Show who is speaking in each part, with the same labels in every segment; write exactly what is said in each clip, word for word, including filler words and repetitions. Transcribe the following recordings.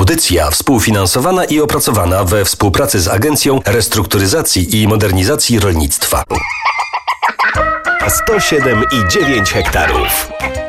Speaker 1: Audycja współfinansowana i opracowana we współpracy z Agencją Restrukturyzacji i Modernizacji Rolnictwa. sto siedem i dziewięć hektarów.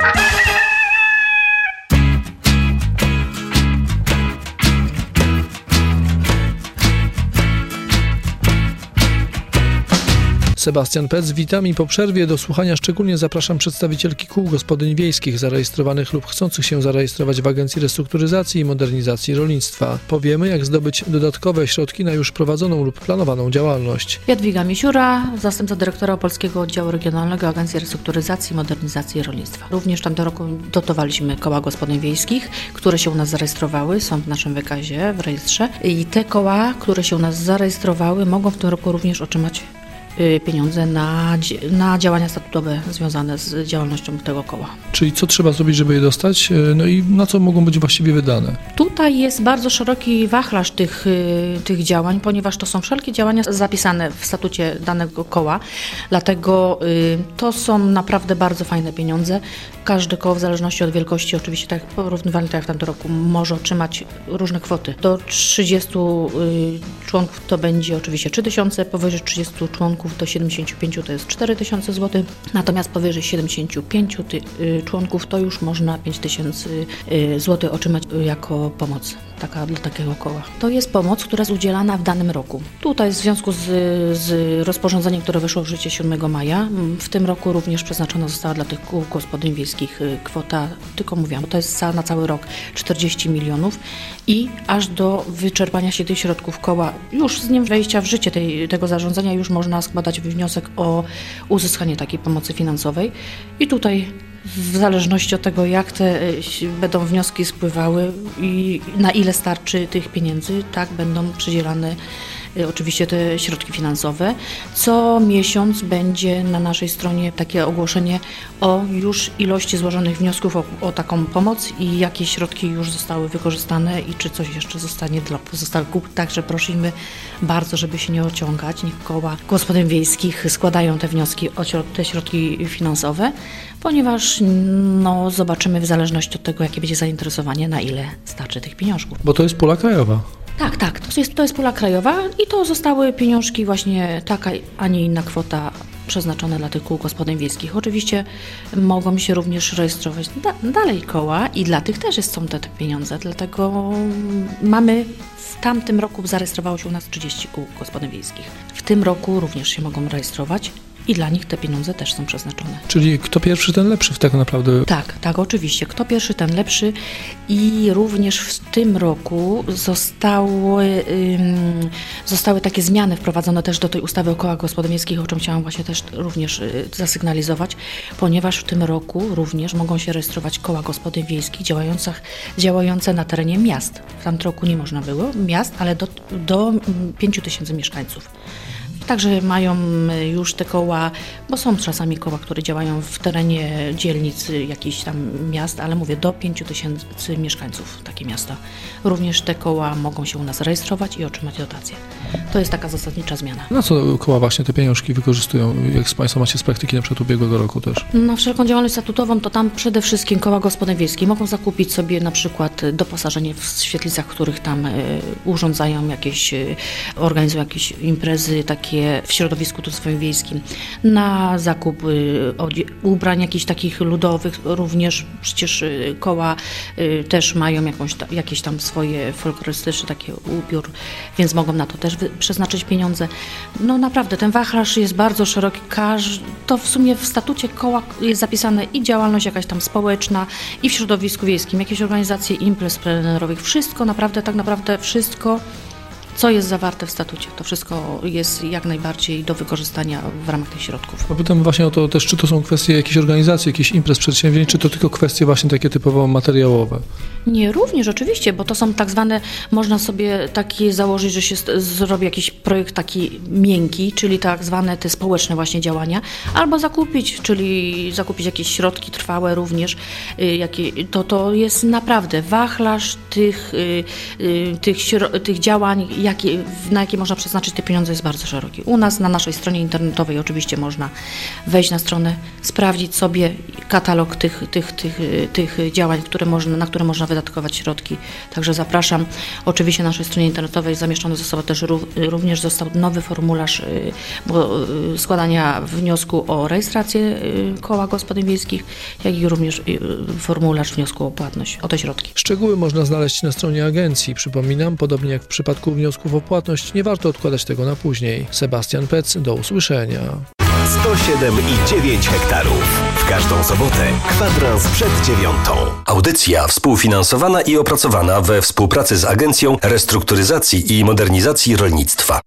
Speaker 2: Sebastian Pec, witam i po przerwie do słuchania szczególnie zapraszam przedstawicielki kół gospodyń wiejskich zarejestrowanych lub chcących się zarejestrować w Agencji Restrukturyzacji i Modernizacji Rolnictwa. Powiemy, jak zdobyć dodatkowe środki na już prowadzoną lub planowaną działalność.
Speaker 3: Jadwiga Misiura, zastępca dyrektora Polskiego Oddziału Regionalnego Agencji Restrukturyzacji i Modernizacji Rolnictwa. Również w tamtym roku dotowaliśmy koła gospodyń wiejskich, które się u nas zarejestrowały, są w naszym wykazie, w rejestrze. I te koła, które się u nas zarejestrowały, mogą w tym roku również otrzymać pieniądze na, na działania statutowe związane z działalnością tego koła.
Speaker 2: Czyli co trzeba zrobić, żeby je dostać? No i na co mogą być właściwie wydane?
Speaker 3: Tutaj jest bardzo szeroki wachlarz tych, tych działań, ponieważ to są wszelkie działania zapisane w statucie danego koła, dlatego to są naprawdę bardzo fajne pieniądze. Każde koło w zależności od wielkości, oczywiście tak porównywalnie tak jak w tamtym roku, może otrzymać różne kwoty. Do trzydziestu członków to będzie oczywiście trzy tysiące, powyżej trzydziestu członków do siedemdziesięciu pięciu to jest cztery tysiące złotych, natomiast powyżej siedemdziesięciu pięciu ty, y, członków to już można pięć tysięcy y, złotych otrzymać y, jako pomoc taka, dla takiego koła. To jest pomoc, która jest udzielana w danym roku. Tutaj w związku z, z rozporządzeniem, które weszło w życie siódmego maja, w tym roku również przeznaczona została dla tych kół gospodyń wiejskich y, kwota, tylko mówiłam, to jest za, na cały rok czterdzieści milionów i aż do wyczerpania się tych środków koła, już z dniem wejścia w życie tej, tego zarządzenia już można składać wniosek o uzyskanie takiej pomocy finansowej i tutaj w zależności od tego, jak te będą wnioski spływały i na ile starczy tych pieniędzy, tak będą przydzielane oczywiście te środki finansowe. Co miesiąc będzie na naszej stronie takie ogłoszenie o już ilości złożonych wniosków o, o taką pomoc i jakie środki już zostały wykorzystane i czy coś jeszcze zostanie dla pozostałych kół. Także prosimy bardzo, żeby się nie ociągać. Niech koła gospodyń wiejskich składają te wnioski o te środki finansowe, ponieważ no, zobaczymy w zależności od tego, jakie będzie zainteresowanie, na ile starczy tych pieniążków.
Speaker 2: Bo to jest pula krajowa.
Speaker 3: Tak, tak, to jest, to jest pula krajowa i to zostały pieniążki właśnie taka, a nie inna kwota przeznaczone dla tych kół gospodyń wiejskich. Oczywiście mogą się również rejestrować da, dalej koła i dla tych też są te, te pieniądze, dlatego mamy w tamtym roku zarejestrowało się u nas trzydzieści kół gospodyń wiejskich. W tym roku również się mogą rejestrować. I dla nich te pieniądze też są przeznaczone.
Speaker 2: Czyli kto pierwszy, ten lepszy tak naprawdę?
Speaker 3: Tak, tak, oczywiście. Kto pierwszy, ten lepszy. I również w tym roku zostały, ym, zostały takie zmiany wprowadzone też do tej ustawy o kołach gospodyń wiejskich, o czym chciałam właśnie też również y, zasygnalizować, ponieważ w tym roku również mogą się rejestrować koła gospodyń wiejskich działające, działające na terenie miast. W tamtym roku nie można było miast, ale do, do pięciu tysięcy mieszkańców. Także mają już te koła, bo są czasami koła, które działają w terenie dzielnic jakichś tam miast, ale mówię do pięciu tysięcy mieszkańców takie miasta. Również te koła mogą się u nas rejestrować i otrzymać dotacje. To jest taka zasadnicza zmiana.
Speaker 2: Na co koła właśnie te pieniążki wykorzystują? Jak Państwo macie z praktyki na przykład ubiegłego roku też?
Speaker 3: Na wszelką działalność statutową to tam przede wszystkim koła gospodyń wiejskich mogą zakupić sobie na przykład doposażenie w świetlicach, w których tam y, urządzają jakieś, y, organizują jakieś imprezy takie w środowisku tu swoim wiejskim, na zakup y, ubrań jakichś takich ludowych, również przecież y, koła y, też mają jakąś ta, jakieś tam swoje folklorystyczne takie ubiór, więc mogą na to też wy, przeznaczyć pieniądze. No naprawdę, ten wachlarz jest bardzo szeroki, Każ, to w sumie w statucie koła jest zapisane i działalność jakaś tam społeczna, i w środowisku wiejskim, jakieś organizacje imprez plenerowych, wszystko, naprawdę, tak naprawdę wszystko, co jest zawarte w statucie. To wszystko jest jak najbardziej do wykorzystania w ramach tych środków.
Speaker 2: Pytam właśnie o to też, czy to są kwestie jakiejś organizacji, jakichś imprez, przedsięwzięć, czy to tylko kwestie właśnie takie typowo materiałowe?
Speaker 3: Nie, również oczywiście, bo to są tak zwane, można sobie taki założyć, że się zrobi jakiś projekt taki miękki, czyli tak zwane te społeczne właśnie działania, albo zakupić, czyli zakupić jakieś środki trwałe również. To, to jest naprawdę wachlarz tych, tych, tych działań, jaki, na jakie można przeznaczyć te pieniądze, jest bardzo szeroki. U nas na naszej stronie internetowej oczywiście można wejść na stronę, sprawdzić sobie katalog tych, tych, tych, tych działań, które można, na które można wydatkować środki. Także zapraszam. Oczywiście na naszej stronie internetowej zamieszczony został też również został nowy formularz składania wniosku o rejestrację koła gospodyń wiejskich, jak i również formularz wniosku o płatność, o te środki.
Speaker 2: Szczegóły można znaleźć na stronie agencji. Przypominam, podobnie jak w przypadku wniosków o płatność, nie warto odkładać tego na później. Sebastian Pec, do usłyszenia.
Speaker 4: sto siedem i dziewięć hektarów. W każdą sobotę kwadrans przed dziewiątą.
Speaker 1: Audycja współfinansowana i opracowana we współpracy z Agencją Restrukturyzacji i Modernizacji Rolnictwa.